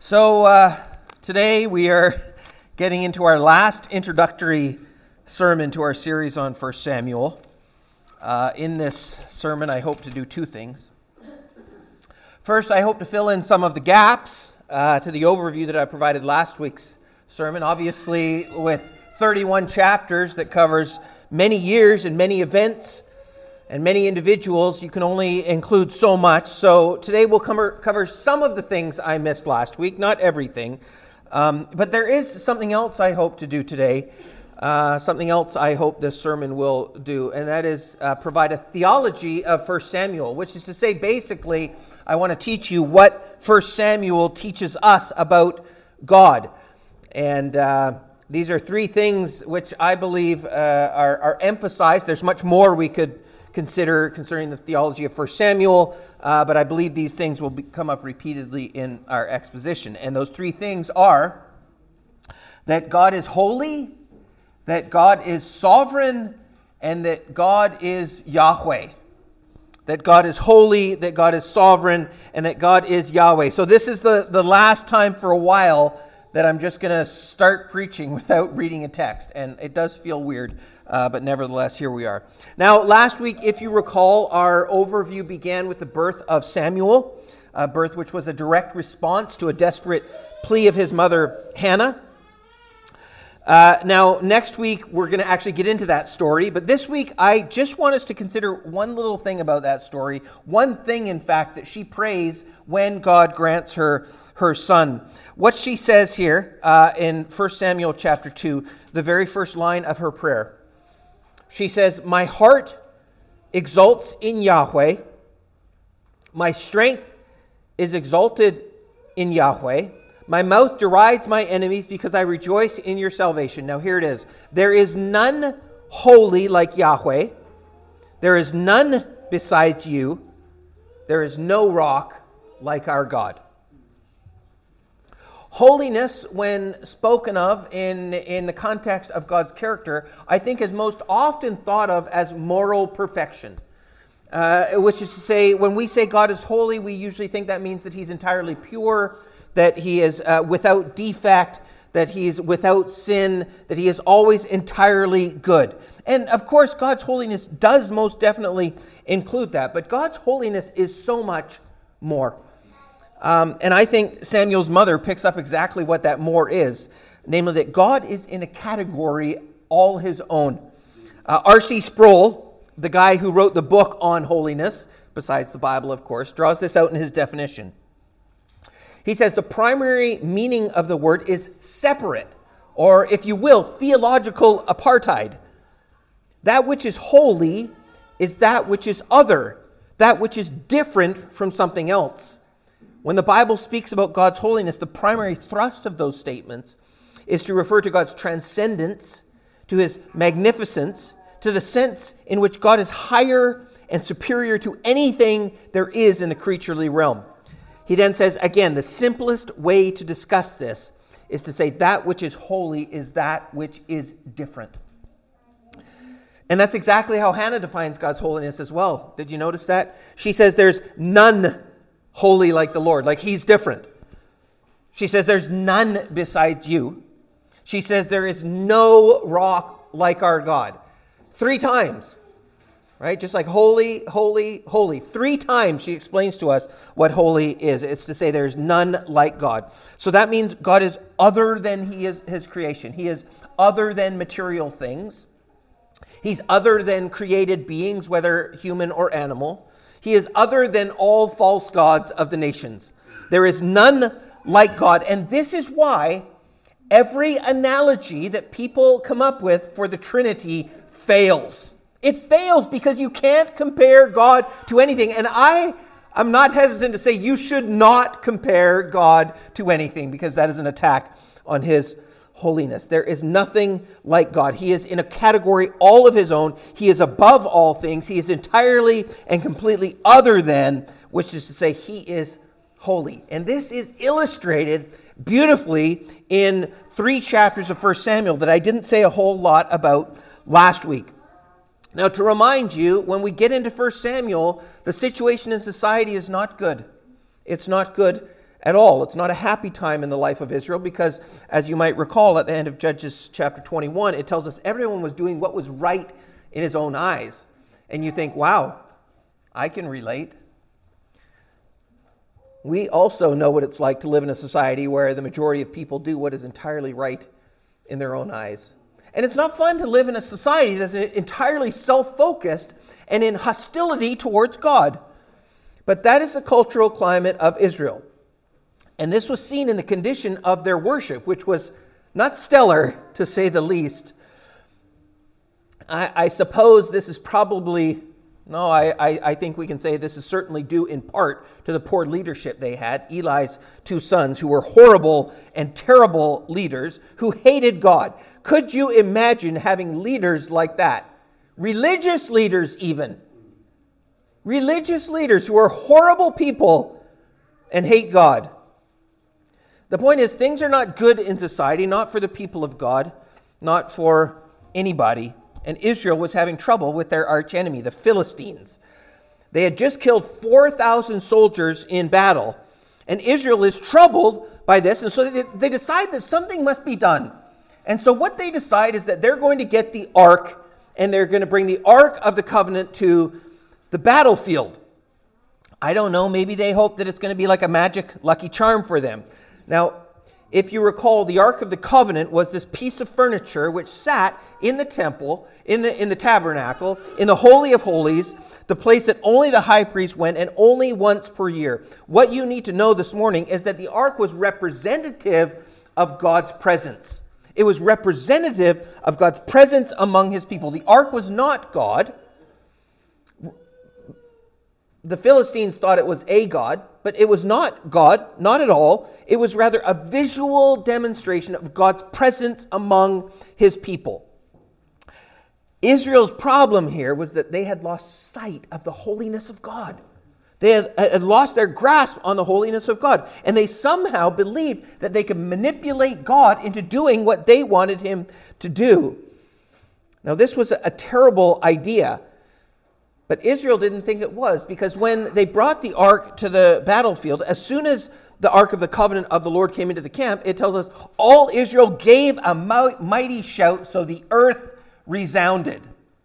Today we are getting into our last introductory sermon to our series on 1 Samuel. In this sermon, I hope to do two things. First, I hope to fill in some of the gaps to the overview that I provided last week's sermon. Obviously, with 31 chapters that covers many years and many events and many individuals, you can only include so much. So today we'll cover some of the things I missed last week, not everything. But there is something else I hope to do today, something else I hope this sermon will do, and that is provide a theology of 1 Samuel, which is to say, basically, I want to teach you what 1 Samuel teaches us about God. And these are three things which I believe are emphasized. There's much more we could consider concerning the theology of 1 Samuel, but I believe these things will come up repeatedly in our exposition. And those three things are that God is holy, that God is sovereign, and that God is Yahweh. That God is holy, that God is sovereign, and that God is Yahweh. So this is the last time for a while that I'm just going to start preaching without reading a text. And it does feel weird, but nevertheless, here we are. Now, last week, if you recall, our overview began with the birth of Samuel, a birth which was a direct response to a desperate plea of his mother, Hannah. Now, next week, we're going to actually get into that story. But this week, I just want us to consider one little thing about that story. One thing, in fact, that she prays when God grants her son. What she says here in 1 Samuel chapter 2, the very first line of her prayer. She says, "My heart exults in Yahweh. My strength is exalted in Yahweh. My mouth derides my enemies because I rejoice in your salvation." Now here it is. There is none holy like Yahweh. There is none besides you. There is no rock like our God. Holiness, when spoken of in the context of God's character, I think is most often thought of as moral perfection. Which is to say, when we say God is holy, we usually think that means that he's entirely pure, that he is without defect, that he is without sin, that he is always entirely good. And of course, God's holiness does most definitely include that. But God's holiness is so much more. And I think Samuel's mother picks up exactly what that more is. Namely, that God is in a category all his own. R.C. Sproul, the guy who wrote the book on holiness, besides the Bible, of course, draws this out in his definition. He says the primary meaning of the word is separate, or if you will, theological apartheid. That which is holy is that which is other, that which is different from something else. When the Bible speaks about God's holiness, the primary thrust of those statements is to refer to God's transcendence, to his magnificence, to the sense in which God is higher and superior to anything there is in the creaturely realm. He then says, again, the simplest way to discuss this is to say that which is holy is that which is different. And that's exactly how Hannah defines God's holiness as well. Did you notice that? She says there's none holy like the Lord, like he's different. She says there's none besides you. She says there is no rock like our God. 3 times, right? Just like holy, holy, holy. 3 times she explains to us what holy is. It's to say there's none like God. So that means God is other than he is his creation. He is other than material things. He's other than created beings, whether human or animal. He is other than all false gods of the nations. There is none like God. And this is why every analogy that people come up with for the Trinity fails. It fails because you can't compare God to anything. And I'm not hesitant to say you should not compare God to anything, because that is an attack on his holiness. There is nothing like God. He is in a category all of his own. He is above all things. He is entirely and completely other than, which is to say he is holy. And this is illustrated beautifully in 3 chapters of 1 Samuel that I didn't say a whole lot about last week. Now, to remind you, when we get into 1 Samuel, the situation in society is not good. It's not good at all. It's not a happy time in the life of Israel because, as you might recall, at the end of Judges chapter 21, it tells us everyone was doing what was right in his own eyes. And you think, wow, I can relate. We also know what it's like to live in a society where the majority of people do what is entirely right in their own eyes. And it's not fun to live in a society that's entirely self-focused and in hostility towards God. But that is the cultural climate of Israel. And this was seen in the condition of their worship, which was not stellar, to say the least. I suppose this is probably... No, I think we can say this is certainly due in part to the poor leadership they had. Eli's two sons, who were horrible and terrible leaders, who hated God. Could you imagine having leaders like that? Religious leaders even. Religious leaders who are horrible people and hate God. The point is, things are not good in society, not for the people of God, not for anybody. And Israel was having trouble with their archenemy, the Philistines. They had just killed 4,000 soldiers in battle. And Israel is troubled by this. And so they decide that something must be done. And so what they decide is that they're going to get the ark, and they're going to bring the Ark of the Covenant to the battlefield. I don't know, maybe they hope that it's going to be like a magic lucky charm for them. Now, if you recall, the Ark of the Covenant was this piece of furniture which sat in the temple, in the tabernacle, in the Holy of Holies, the place that only the high priest went, and only once per year. What you need to know this morning is that the Ark was representative of God's presence. It was representative of God's presence among his people. The Ark was not God. The Philistines thought it was a god, but it was not God, not at all. It was rather a visual demonstration of God's presence among his people. Israel's problem here was that they had lost sight of the holiness of God. They had lost their grasp on the holiness of God, and they somehow believed that they could manipulate God into doing what they wanted him to do. Now, this was a terrible idea. But Israel didn't think it was, because when they brought the ark to the battlefield, as soon as the Ark of the Covenant of the Lord came into the camp, it tells us, all Israel gave a mighty shout, so the earth resounded.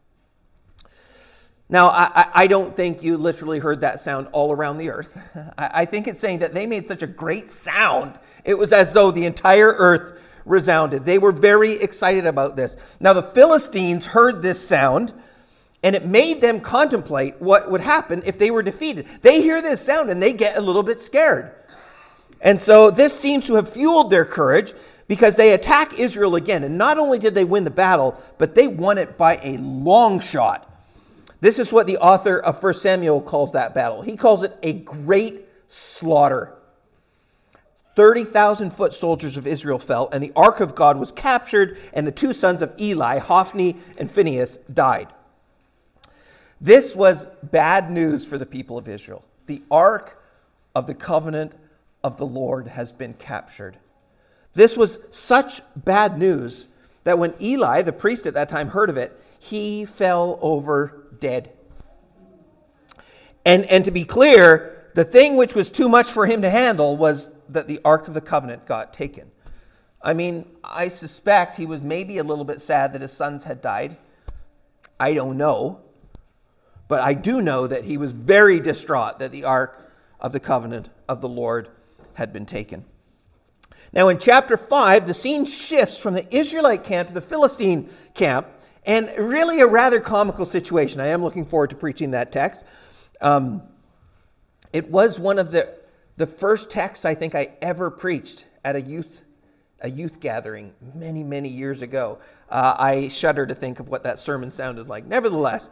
Now, I don't think you literally heard that sound all around the earth. I think it's saying that they made such a great sound. It was as though the entire earth resounded. They were very excited about this. Now, the Philistines heard this sound, and it made them contemplate what would happen if they were defeated. They hear this sound and they get a little bit scared. And so this seems to have fueled their courage, because they attack Israel again. And not only did they win the battle, but they won it by a long shot. This is what the author of 1 Samuel calls that battle. He calls it a great slaughter. 30,000 foot soldiers of Israel fell, and the ark of God was captured, and the two sons of Eli, Hophni and Phinehas, died. This was bad news for the people of Israel. The ark of the covenant of the Lord has been captured. This was such bad news that when Eli, the priest at that time, heard of it, he fell over dead. And to be clear, the thing which was too much for him to handle was that the Ark of the Covenant got taken. I mean, I suspect he was maybe a little bit sad that his sons had died. I don't know. But I do know that he was very distraught that the Ark of the Covenant of the Lord had been taken. Now in chapter 5, the scene shifts from the Israelite camp to the Philistine camp, and really a rather comical situation. I am looking forward to preaching that text. It was one of the first texts I think I ever preached at a youth gathering many years ago. I shudder to think of what that sermon sounded like. Nevertheless,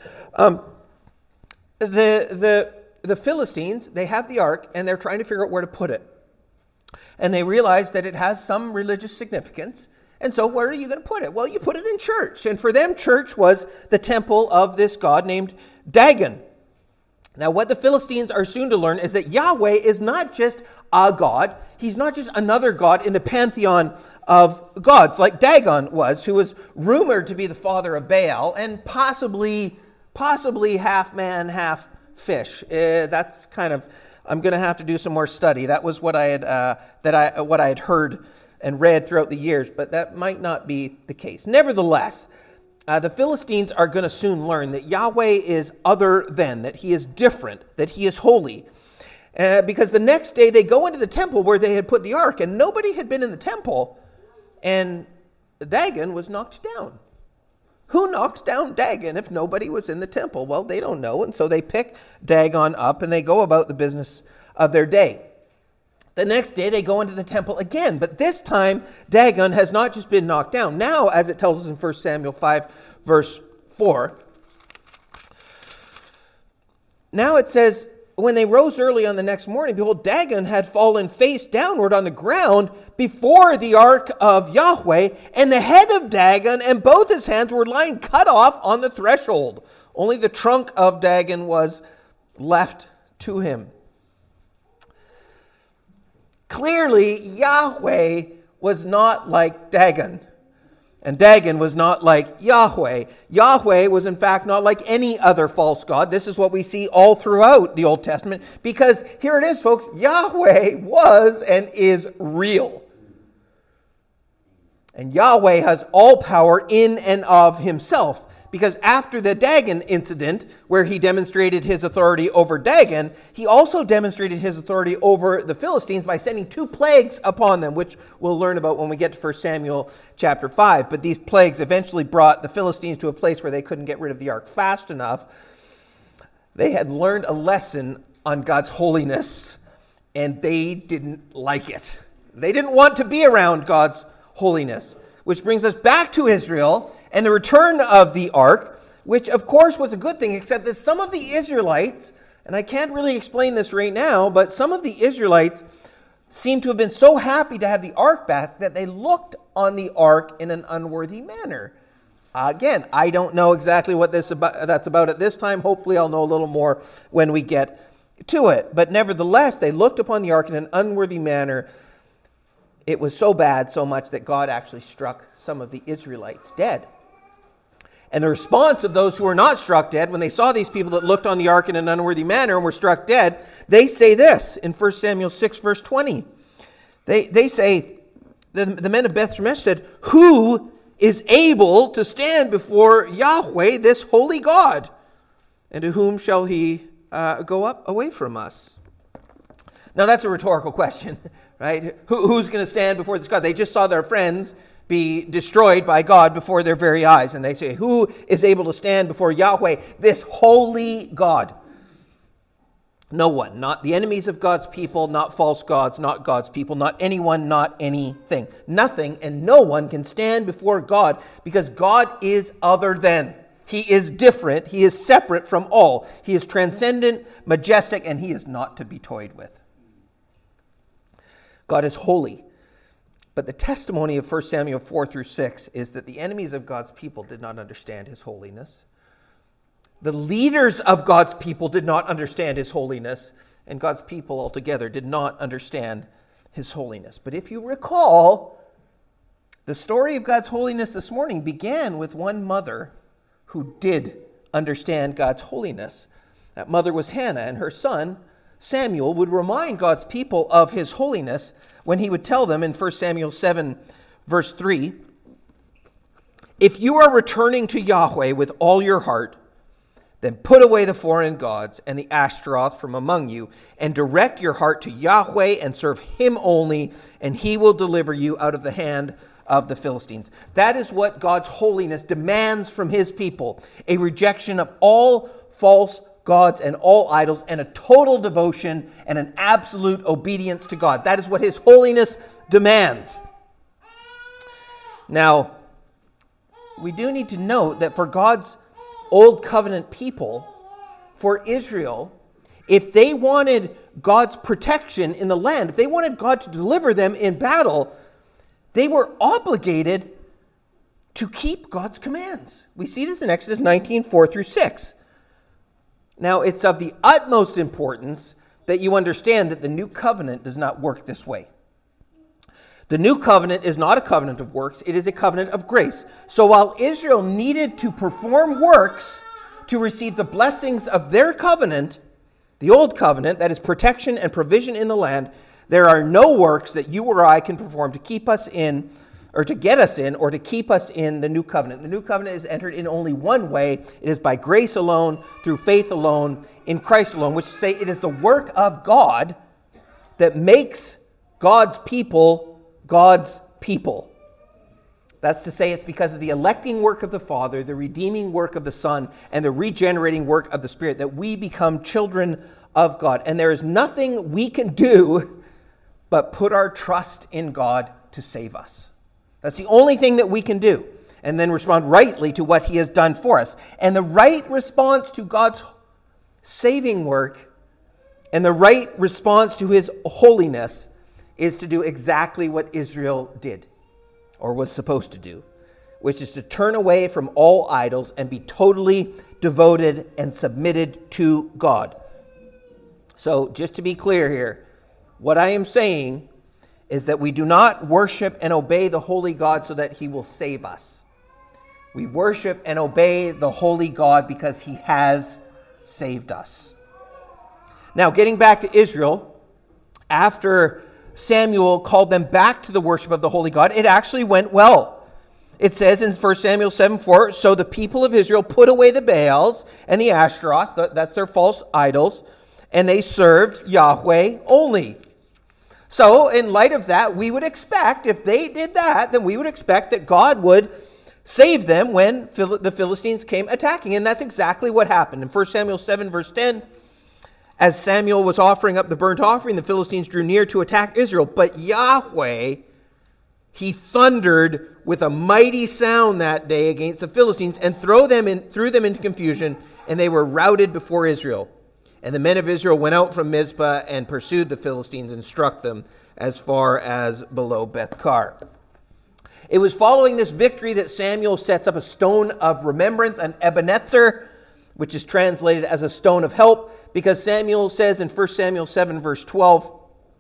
the Philistines, they have the ark, and they're trying to figure out where to put it. And they realize that it has some religious significance. And so where are you going to put it? Well, you put it in church. And for them, church was the temple of this god named Dagon. Now, what the Philistines are soon to learn is that Yahweh is not just a god. He's not just another god in the pantheon of gods, like Dagon was, who was rumored to be the father of Baal and possibly half man, half fish. That's kind of I'm going to have to do some more study. That was what I had heard and read throughout the years, but that might not be the case. Nevertheless, the Philistines are going to soon learn that Yahweh is other than, that he is different, that he is holy. Because the next day they go into the temple where they had put the ark, and nobody had been in the temple, and Dagon was knocked down. Who knocked down Dagon if nobody was in the temple? Well, they don't know, and so they pick Dagon up and they go about the business of their day. The next day they go into the temple again, but this time Dagon has not just been knocked down. Now, as it tells us in 1 Samuel 5, verse 4, now it says, when they rose early on the next morning, behold, Dagon had fallen face downward on the ground before the ark of Yahweh, and the head of Dagon and both his hands were lying cut off on the threshold. Only the trunk of Dagon was left to him. Clearly, Yahweh was not like Dagon. And Dagon was not like Yahweh. Yahweh was in fact not like any other false god. This is what we see all throughout the Old Testament. Because here it is, folks. Yahweh was and is real. And Yahweh has all power in and of himself. Because after the Dagon incident, where he demonstrated his authority over Dagon, he also demonstrated his authority over the Philistines by sending 2 plagues upon them, which we'll learn about when we get to 1 Samuel chapter 5. But these plagues eventually brought the Philistines to a place where they couldn't get rid of the ark fast enough. They had learned a lesson on God's holiness, and they didn't like it. They didn't want to be around God's holiness, which brings us back to Israel and the return of the ark, which of course was a good thing, except that some of the Israelites, and I can't really explain this right now, but some of the Israelites seem to have been so happy to have the ark back that they looked on the ark in an unworthy manner. Again, I don't know exactly what that's about at this time. Hopefully I'll know a little more when we get to it. But nevertheless, they looked upon the ark in an unworthy manner. It was so bad, so much that God actually struck some of the Israelites dead. And the response of those who were not struck dead, when they saw these people that looked on the ark in an unworthy manner and were struck dead, they say this in 1 Samuel 6, verse 20. They say, the men of Beth Shemesh said, "Who is able to stand before Yahweh, this holy God? And to whom shall he go up away from us?" Now that's a rhetorical question, right? Who's going to stand before this God? They just saw their friends be destroyed by God before their very eyes. And they say, who is able to stand before Yahweh, this holy God? No one. Not the enemies of God's people, not false gods, not God's people, not anyone, not anything. Nothing and no one can stand before God because God is other than. He is different. He is separate from all. He is transcendent, majestic, and he is not to be toyed with. God is holy. But the testimony of 1 Samuel 4 through 6 is that the enemies of God's people did not understand his holiness. The leaders of God's people did not understand his holiness, and God's people altogether did not understand his holiness. But if you recall, the story of God's holiness this morning began with one mother who did understand God's holiness. That mother was Hannah, and her son, Samuel, would remind God's people of his holiness when he would tell them in 1 Samuel 7, verse 3, "If you are returning to Yahweh with all your heart, then put away the foreign gods and the Ashtaroth from among you, and direct your heart to Yahweh and serve him only, and he will deliver you out of the hand of the Philistines." That is what God's holiness demands from his people, a rejection of all false gods and all idols, and a total devotion and an absolute obedience to God. That is what his holiness demands. Now, we do need to note that for God's Old Covenant people, for Israel, if they wanted God's protection in the land, if they wanted God to deliver them in battle, they were obligated to keep God's commands. We see this in Exodus 19, 4 through 6. Now, it's of the utmost importance that you understand that the new covenant does not work this way. The new covenant is not a covenant of works, it is a covenant of grace. So while Israel needed to perform works to receive the blessings of their covenant, The old covenant, that is protection and provision in the land, there are no works that you or I can perform to keep us in, or to get us in, or to keep us in the new covenant. The new covenant is entered in only one way. It is by grace alone, through faith alone, in Christ alone, which is to say it is the work of God that makes God's people God's people. That's to say it's because of the electing work of the Father, the redeeming work of the Son, and the regenerating work of the Spirit that we become children of God. And there is nothing we can do but put our trust in God to save us. That's the only thing that we can do. And then respond rightly to what he has done for us. And the right response to God's saving work and the right response to his holiness is to do exactly what Israel did, or was supposed to do, which is to turn away from all idols and be totally devoted and submitted to God. So, just to be clear here, what I am saying is that we do not worship and obey the holy God so that he will save us. We worship and obey the holy God because he has saved us. Now, getting back to Israel, after Samuel called them back to the worship of the holy God, it actually went well. It says in 1 Samuel 7:4, so the people of Israel put away the Baals and the Ashtaroth, that's their false idols, and they served Yahweh only. So in light of that, we would expect, if they did that, then we would expect that God would save them when the Philistines came attacking. And that's exactly what happened. In 1 Samuel 7 verse 10, as Samuel was offering up the burnt offering, the Philistines drew near to attack Israel. But Yahweh, he thundered with a mighty sound that day against the Philistines and threw them into confusion, and they were routed before Israel. And the men of Israel went out from Mizpah and pursued the Philistines and struck them as far as below Beth-kar. It was following this victory that Samuel sets up a stone of remembrance, an Ebenezer, which is translated as a stone of help, because Samuel says in 1 Samuel 7 verse 12,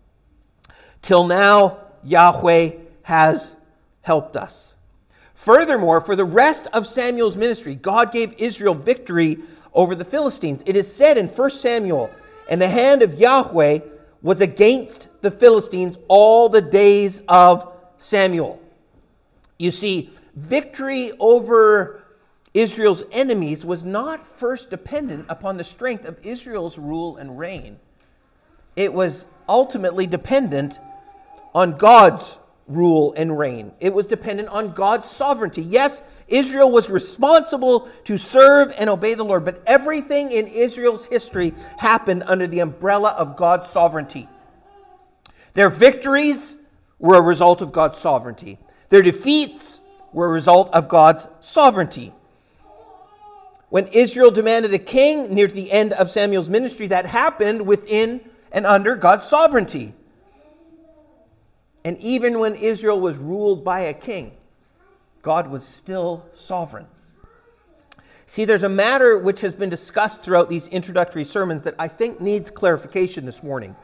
till now Yahweh has helped us. Furthermore, for the rest of Samuel's ministry, God gave Israel victory over the Philistines. It is said in 1 Samuel, and the hand of Yahweh was against the Philistines all the days of Samuel. You see, victory over Israel's enemies was not first dependent upon the strength of Israel's rule and reign. It was ultimately dependent on God's rule and reign. It was dependent on God's sovereignty. Yes, Israel was responsible to serve and obey the Lord, but everything in Israel's history happened under the umbrella of God's sovereignty. Their victories were a result of God's sovereignty. Their defeats were a result of God's sovereignty. When Israel demanded a king near the end of Samuel's ministry, that happened within and under God's sovereignty. And even when Israel was ruled by a king, God was still sovereign. See, there's a matter which has been discussed throughout these introductory sermons that I think needs clarification this morning.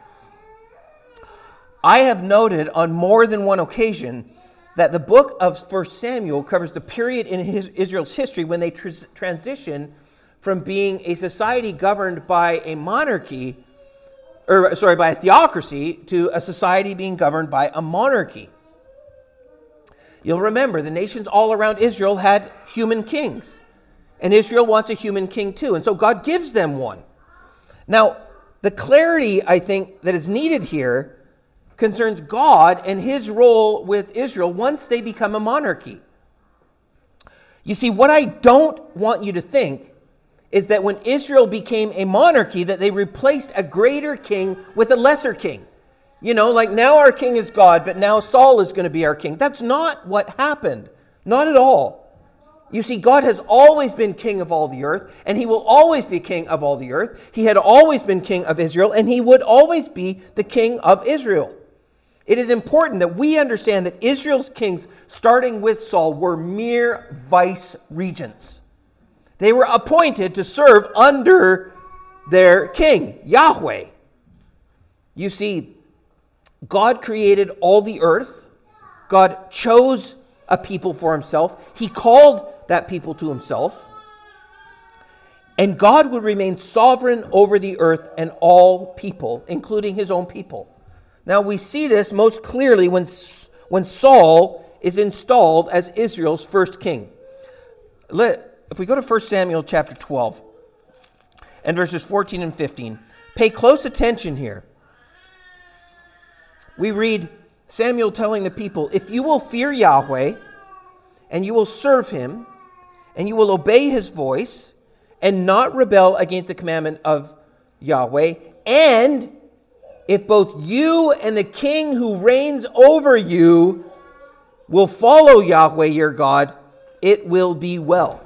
I have noted on more than one occasion that the book of 1 Samuel covers the period in Israel's history when they transition from being a society governed by a monarchy, by a theocracy, to a society being governed by a monarchy. You'll remember the nations all around Israel had human kings, and Israel wants a human king too, and so God gives them one. Now, the clarity I think that is needed here concerns God and his role with Israel once they become a monarchy. You see, what I don't want you to think is that when Israel became a monarchy, that they replaced a greater king with a lesser king. You know, like now our king is God, but now Saul is going to be our king. That's not what happened. Not at all. You see, God has always been king of all the earth, and he will always be king of all the earth. He had always been king of Israel, and he would always be the king of Israel. It is important that we understand that Israel's kings, starting with Saul, were mere vice regents. They were appointed to serve under their king, Yahweh. You see, God created all the earth. God chose a people for himself. He called that people to himself. And God would remain sovereign over the earth and all people, including his own people. Now we see this most clearly when Saul is installed as Israel's first king. If we go to 1 Samuel chapter 12 and verses 14 and 15, pay close attention here. We read Samuel telling the people, if you will fear Yahweh and you will serve him and you will obey his voice and not rebel against the commandment of Yahweh, and if both you and the king who reigns over you will follow Yahweh your God, it will be well.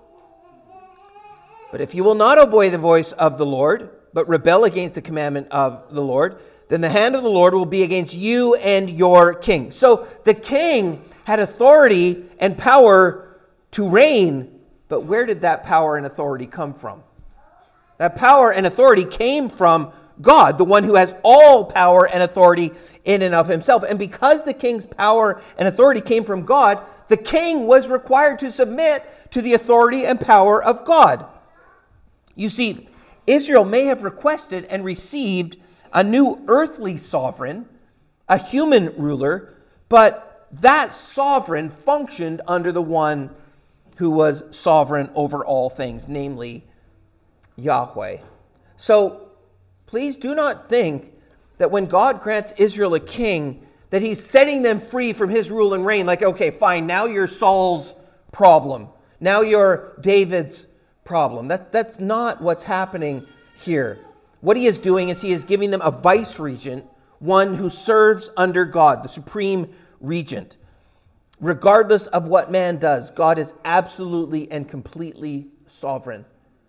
But if you will not obey the voice of the Lord, but rebel against the commandment of the Lord, then the hand of the Lord will be against you and your king. So the king had authority and power to reign, but where did that power and authority come from? That power and authority came from God, the one who has all power and authority in and of himself. And because the king's power and authority came from God, the king was required to submit to the authority and power of God. You see, Israel may have requested and received a new earthly sovereign, a human ruler, but that sovereign functioned under the one who was sovereign over all things, namely Yahweh. So please do not think that when God grants Israel a king, that he's setting them free from his rule and reign. Like, okay, fine, now you're Saul's problem. Now you're David's problem. That's not what's happening here. What he is doing is he is giving them a vice regent, one who serves under God, the supreme regent. Regardless of what man does, God is absolutely and completely sovereign.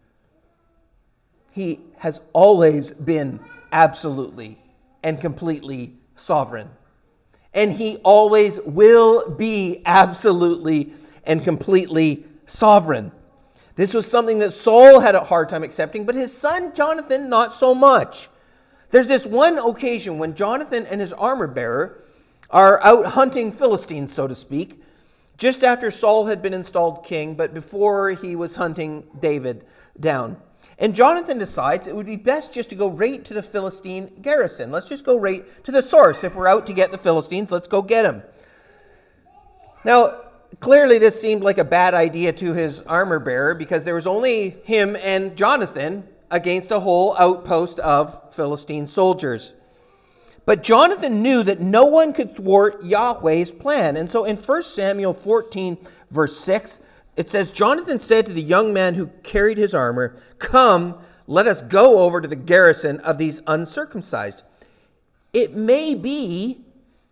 He has always been absolutely and completely sovereign. And he always will be absolutely and completely sovereign. This was something that Saul had a hard time accepting, but his son Jonathan, not so much. There's this one occasion when Jonathan and his armor bearer are out hunting Philistines, so to speak, just after Saul had been installed king, but before he was hunting David down. And Jonathan decides it would be best just to go right to the Philistine garrison. Let's just go right to the source. If we're out to get the Philistines, let's go get them. Now, clearly this seemed like a bad idea to his armor bearer because there was only him and Jonathan against a whole outpost of Philistine soldiers. But Jonathan knew that no one could thwart Yahweh's plan. And so in 1 Samuel 14, verse 6, it says, Jonathan said to the young man who carried his armor, "Come, let us go over to the garrison of these uncircumcised. It may be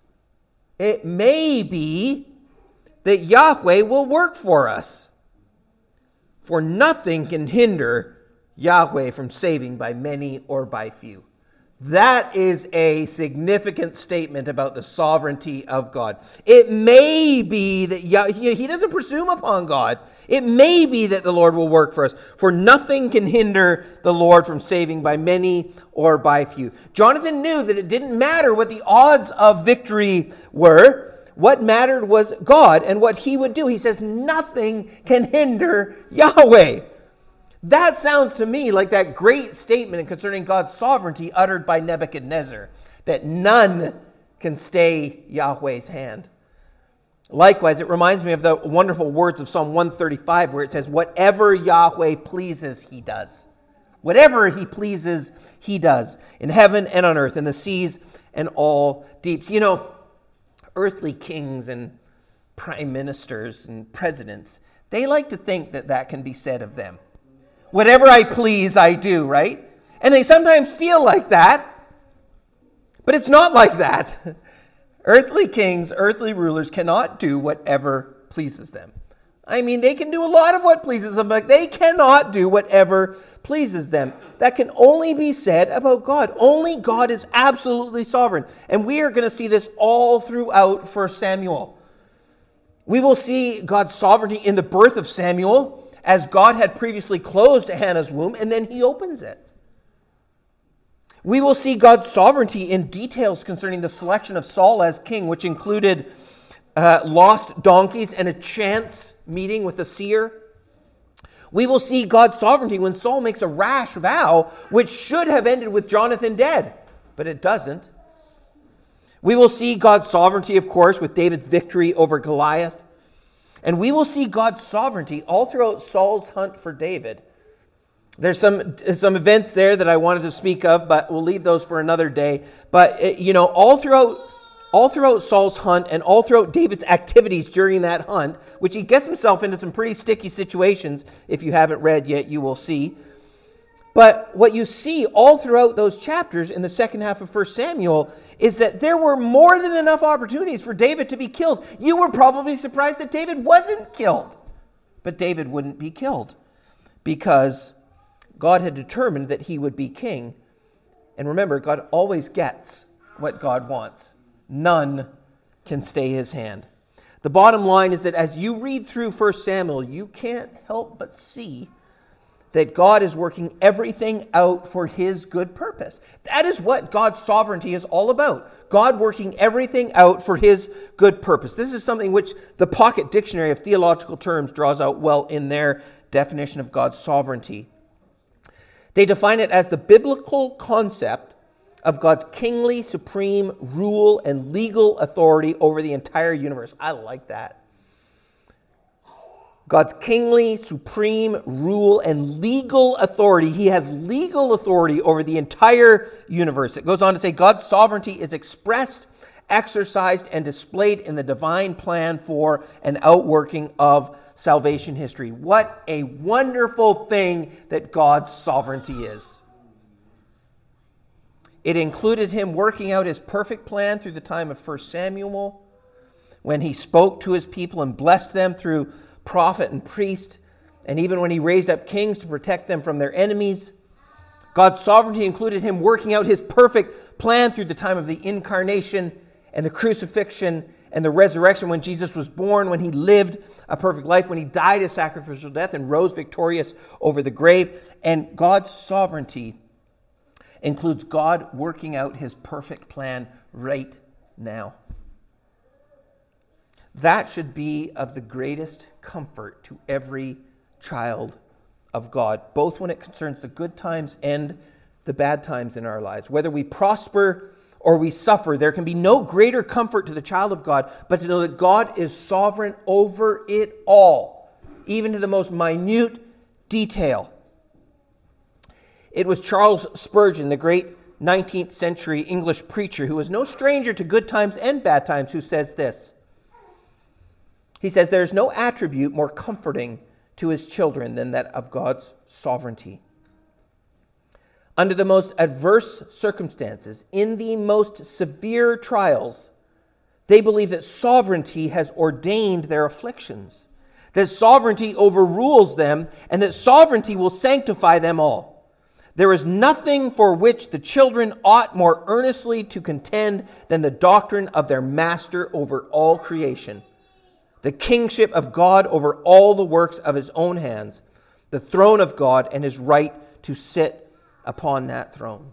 that Yahweh will work for us. For nothing can hinder Yahweh from saving by many or by few." That is a significant statement about the sovereignty of God. It may be that he doesn't presume upon God. It may be that the Lord will work for us. For nothing can hinder the Lord from saving by many or by few. Jonathan knew that it didn't matter what the odds of victory were. What mattered was God and what he would do. He says, nothing can hinder Yahweh. That sounds to me like that great statement concerning God's sovereignty uttered by Nebuchadnezzar, that none can stay Yahweh's hand. Likewise, it reminds me of the wonderful words of Psalm 135, where it says, whatever Yahweh pleases, he does. Whatever he pleases, he does, in heaven and on earth, in the seas and all deeps. You know, earthly kings and prime ministers and presidents, they like to think that that can be said of them. Whatever I please, I do, right? And they sometimes feel like that, but it's not like that. Earthly kings, earthly rulers cannot do whatever pleases them. I mean, they can do a lot of what pleases them, but they cannot do whatever pleases them. That can only be said about God. Only God is absolutely sovereign. And we are going to see this all throughout 1 Samuel. We will see God's sovereignty in the birth of Samuel, as God had previously closed Hannah's womb, and then he opens it. We will see God's sovereignty in details concerning the selection of Saul as king, which included lost donkeys and a chance meeting with the seer. We will see God's sovereignty when Saul makes a rash vow, which should have ended with Jonathan dead, but it doesn't. We will see God's sovereignty, of course, with David's victory over Goliath. And we will see God's sovereignty all throughout Saul's hunt for David. There's some events there that I wanted to speak of, but we'll leave those for another day. But, all throughout Saul's hunt and all throughout David's activities during that hunt, which he gets himself into some pretty sticky situations. If you haven't read yet, you will see. But what you see all throughout those chapters in the second half of 1 Samuel is that there were more than enough opportunities for David to be killed. You were probably surprised that David wasn't killed. But David wouldn't be killed because God had determined that he would be king. And remember, God always gets what God wants. None can stay his hand. The bottom line is that as you read through 1 Samuel, you can't help but see that God is working everything out for his good purpose. That is what God's sovereignty is all about. God working everything out for his good purpose. This is something which the Pocket Dictionary of Theological Terms draws out well in their definition of God's sovereignty. They define it as the biblical concept of God's kingly, supreme rule and legal authority over the entire universe. I like that. God's kingly, supreme rule and legal authority. He has legal authority over the entire universe. It goes on to say God's sovereignty is expressed, exercised, and displayed in the divine plan for an outworking of salvation history. What a wonderful thing that God's sovereignty is. It included him working out his perfect plan through the time of 1 Samuel, when he spoke to his people and blessed them through prophet and priest, and even when he raised up kings to protect them from their enemies. God's sovereignty included him working out his perfect plan through the time of the incarnation and the crucifixion and the resurrection, when Jesus was born, when he lived a perfect life, when he died a sacrificial death and rose victorious over the grave. And God's sovereignty includes God working out his perfect plan right now. That should be of the greatest comfort to every child of God, both when it concerns the good times and the bad times in our lives. Whether we prosper or we suffer, there can be no greater comfort to the child of God but to know that God is sovereign over it all, even to the most minute detail. It was Charles Spurgeon, the great 19th century English preacher, who was no stranger to good times and bad times, who says this. He says, "There is no attribute more comforting to his children than that of God's sovereignty. Under the most adverse circumstances, in the most severe trials, they believe that sovereignty has ordained their afflictions, that sovereignty overrules them, and that sovereignty will sanctify them all. There is nothing for which the children ought more earnestly to contend than the doctrine of their master over all creation, the kingship of God over all the works of his own hands, the throne of God and his right to sit upon that throne."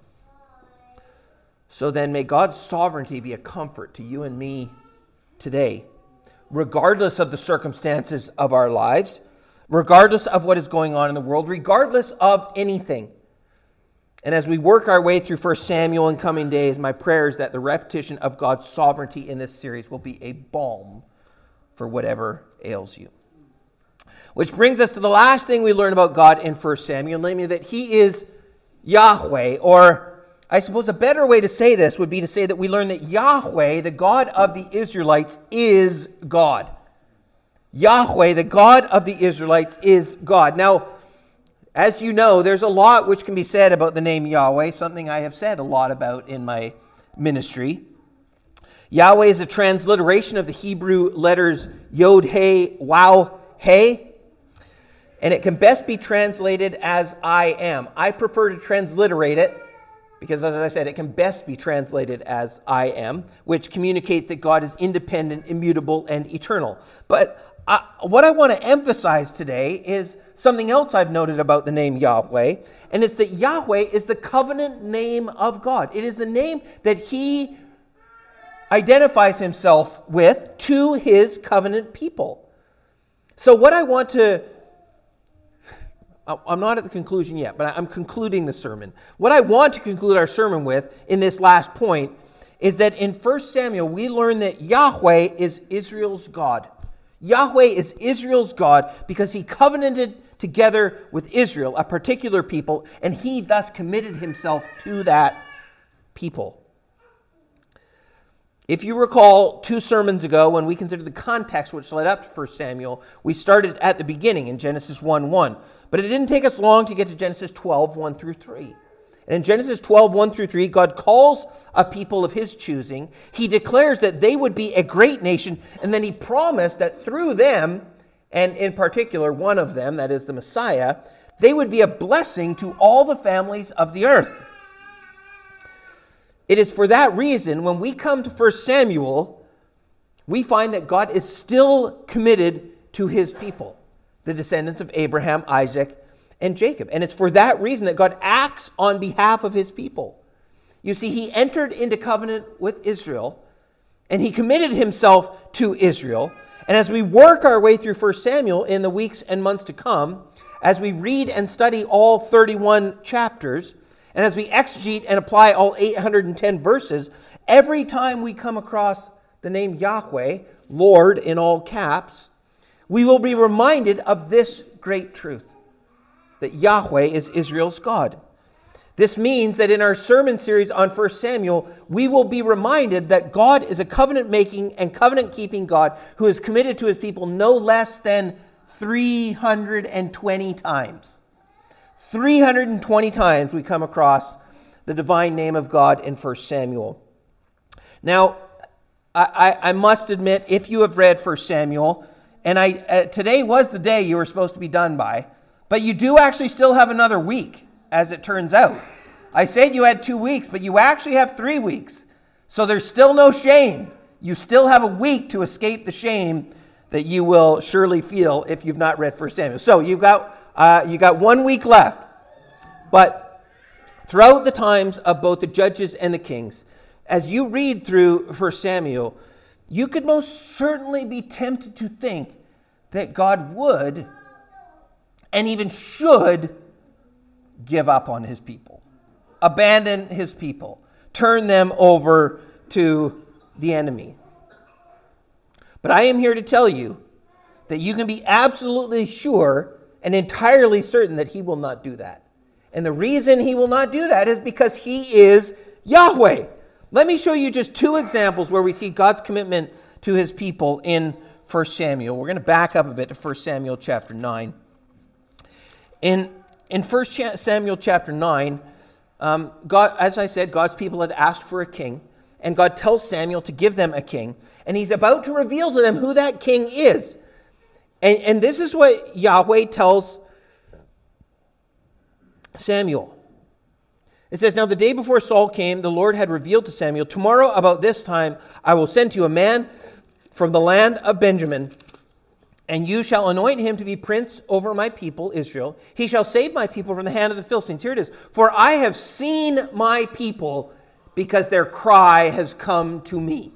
So then may God's sovereignty be a comfort to you and me today, regardless of the circumstances of our lives, regardless of what is going on in the world, regardless of anything. And as we work our way through 1 Samuel in coming days, my prayer is that the repetition of God's sovereignty in this series will be a balm for whatever ails you. Which brings us to the last thing we learn about God in 1 Samuel, namely that he is Yahweh, or I suppose a better way to say this would be to say that we learn that Yahweh, the God of the Israelites, is God. Yahweh, the God of the Israelites, is God. Now, as you know, there's a lot which can be said about the name Yahweh, something I have said a lot about in my ministry. Yahweh is a transliteration of the Hebrew letters Yod, He, Waw, He, and it can best be translated as I am. I prefer to transliterate it because, as I said, it can best be translated as I am, which communicates that God is independent, immutable, and eternal. But what I want to emphasize today is something else I've noted about the name Yahweh, and it's that Yahweh is the covenant name of God. It is the name that he identifies himself with to his covenant people. So what I want to I'm not at the conclusion yet, but I'm concluding the sermon. What I want to conclude our sermon with in this last point is that in 1 Samuel, we learn that Yahweh is Israel's God. Yahweh is Israel's God because he covenanted together with Israel, a particular people, and he thus committed himself to that people. If you recall 2 sermons ago, when we considered the context which led up to 1 Samuel, we started at the beginning in Genesis 1:1. But it didn't take us long to get to Genesis 12:1 through 3. And in Genesis 12:1 through 3, God calls a people of his choosing. He declares that they would be a great nation, and then he promised that through them, and in particular one of them, that is the Messiah, they would be a blessing to all the families of the earth. It is for that reason, when we come to 1 Samuel, we find that God is still committed to his people, the descendants of Abraham, Isaac, and Jacob. And it's for that reason that God acts on behalf of his people. You see, he entered into covenant with Israel, and he committed himself to Israel. And as we work our way through 1 Samuel in the weeks and months to come, as we read and study all 31 chapters, and as we exegete and apply all 810 verses, every time we come across the name Yahweh, Lord in all caps, we will be reminded of this great truth, that Yahweh is Israel's God. This means that in our sermon series on 1 Samuel, we will be reminded that God is a covenant-making and covenant-keeping God who is committed to his people no less than 320 times. 320 times we come across the divine name of God in 1 Samuel. Now, I must admit, if you have read 1 Samuel, and today was the day you were supposed to be done by, but you do actually still have another week, as it turns out. I said you had 2 weeks, but you actually have 3 weeks. So there's still no shame. You still have a week to escape the shame that you will surely feel if you've not read 1 Samuel. So you got 1 week left. But throughout the times of both the judges and the kings, as you read through 1 Samuel, you could most certainly be tempted to think that God would and even should give up on his people, abandon his people, turn them over to the enemy. But I am here to tell you that you can be absolutely sure and entirely certain that he will not do that. And the reason he will not do that is because he is Yahweh. Let me show you just 2 examples where we see God's commitment to his people in 1 Samuel. We're going to back up a bit to 1 Samuel chapter 9. In 1 Samuel chapter 9, God, as I said, God's people had asked for a king, and God tells Samuel to give them a king, and he's about to reveal to them who that king is. And this is what Yahweh tells Samuel. It says, "Now the day before Saul came, the Lord had revealed to Samuel, 'Tomorrow about this time I will send to you a man from the land of Benjamin, and you shall anoint him to be prince over my people, Israel. He shall save my people from the hand of the Philistines.' Here it is. 'For I have seen my people because their cry has come to me.'"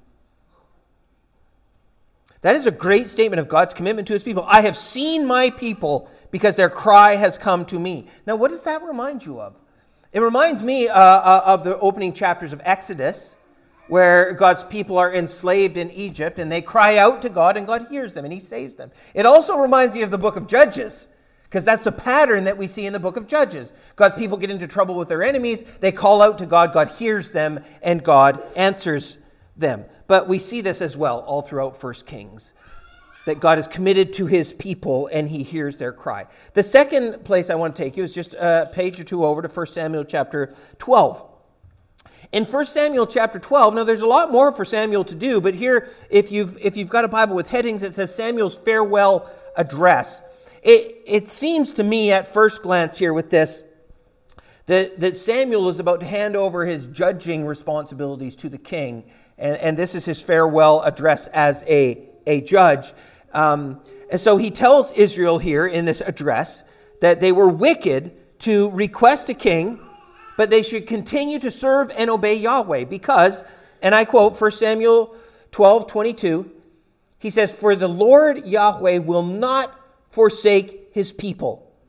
That is a great statement of God's commitment to his people. I have seen my people because their cry has come to me. Now, what does that remind you of? It reminds me of the opening chapters of Exodus, where God's people are enslaved in Egypt, and they cry out to God, and God hears them, and he saves them. It also reminds me of the book of Judges, because that's the pattern that we see in the book of Judges. God's people get into trouble with their enemies, they call out to God, God hears them, and God answers them. But we see this as well all throughout 1 Kings, that God is committed to his people, and he hears their cry. The second place I want to take you is just a page or 2 over to 1 Samuel chapter 12. In 1 Samuel chapter 12, now there's a lot more for Samuel to do, but here, if you've got a Bible with headings, it says Samuel's farewell address. It seems to me at first glance here with this, that Samuel is about to hand over his judging responsibilities to the king, and this is his farewell address as a judge. And so he tells Israel here in this address that they were wicked to request a king, but they should continue to serve and obey Yahweh because, and I quote 1 Samuel 12:22, he says, "For the Lord Yahweh will not forsake his people,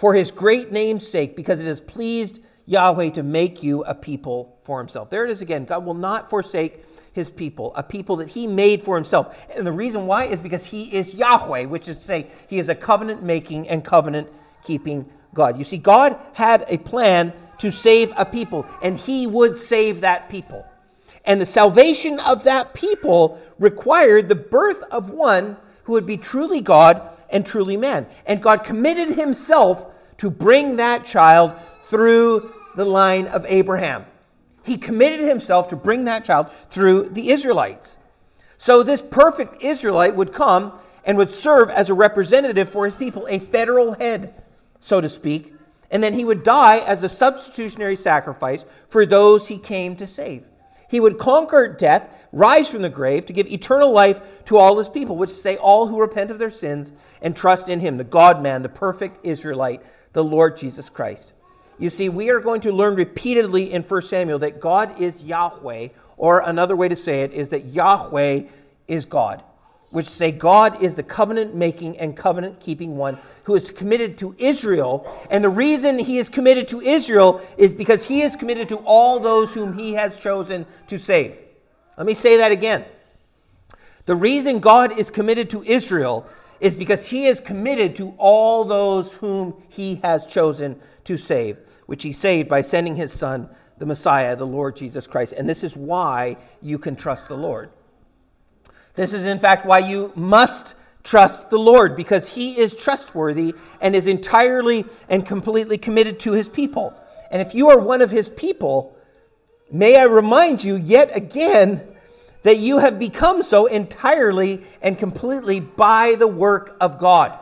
for his great name's sake, because it has pleased Yahweh to make you a people for himself. There it is again. God will not forsake his people, a people that he made for himself. And the reason why is because he is Yahweh, which is to say he is a covenant-making and covenant-keeping God. You see, God had a plan to save a people, and he would save that people. And the salvation of that people required the birth of one who would be truly God and truly man. And God committed himself to bring that child through the line of Abraham. He committed himself to bring that child through the Israelites. So this perfect Israelite would come and would serve as a representative for his people, a federal head, so to speak. And then he would die as a substitutionary sacrifice for those he came to save. He would conquer death, rise from the grave to give eternal life to all his people, which is to say all who repent of their sins and trust in him, the God-man, the perfect Israelite, the Lord Jesus Christ. You see, we are going to learn repeatedly in 1 Samuel that God is Yahweh, or another way to say it is that Yahweh is God, which is to say God is the covenant-making and covenant-keeping one who is committed to Israel. And the reason he is committed to Israel is because he is committed to all those whom he has chosen to save. Let me say that again. The reason God is committed to Israel is because he is committed to all those whom he has chosen to save, which he saved by sending his son, the Messiah, the Lord Jesus Christ. And this is why you can trust the Lord. This is, in fact, why you must trust the Lord, because he is trustworthy and is entirely and completely committed to his people. And if you are one of his people, may I remind you yet again that you have become so entirely and completely by the work of God.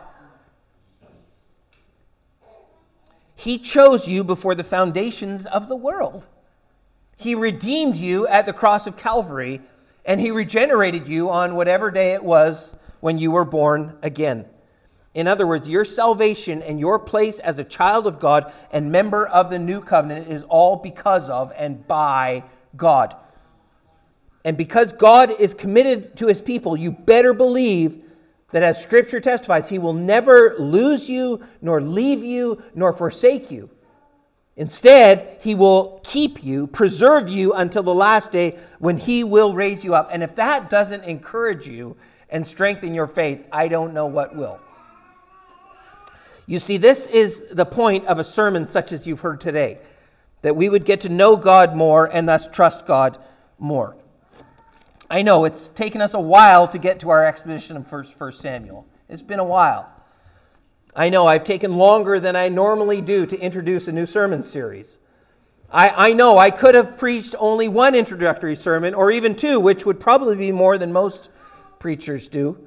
He chose you before the foundations of the world. He redeemed you at the cross of Calvary, and he regenerated you on whatever day it was when you were born again. In other words, your salvation and your place as a child of God and member of the new covenant is all because of and by God. And because God is committed to his people, you better believe that as Scripture testifies, he will never lose you, nor leave you, nor forsake you. Instead, he will keep you, preserve you until the last day when he will raise you up. And if that doesn't encourage you and strengthen your faith, I don't know what will. You see, this is the point of a sermon such as you've heard today, that we would get to know God more and thus trust God more. I know it's taken us a while to get to our exposition of 1 Samuel. It's been a while. I know I've taken longer than I normally do to introduce a new sermon series. I know I could have preached only one introductory sermon, or even two, which would probably be more than most preachers do.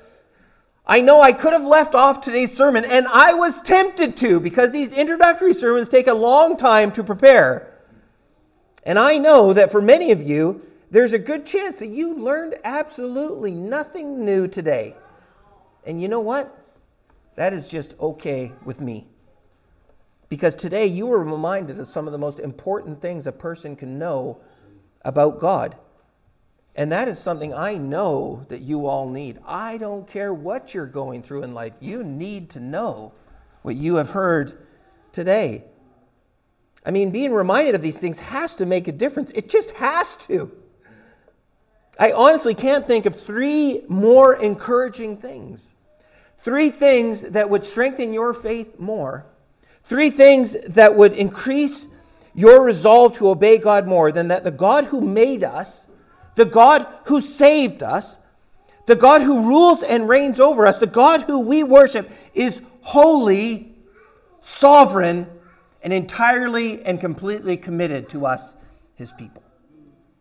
I know I could have left off today's sermon, and I was tempted to, because these introductory sermons take a long time to prepare. And I know that for many of you, there's a good chance that you learned absolutely nothing new today. And you know what? That is just okay with me. Because today you were reminded of some of the most important things a person can know about God. And that is something I know that you all need. I don't care what you're going through in life. You need to know what you have heard today. I mean, being reminded of these things has to make a difference. It just has to. I honestly can't think of three more encouraging things. Three things that would strengthen your faith more. Three things that would increase your resolve to obey God more than that the God who made us, the God who saved us, the God who rules and reigns over us, the God who we worship is holy, sovereign, and entirely and completely committed to us, his people.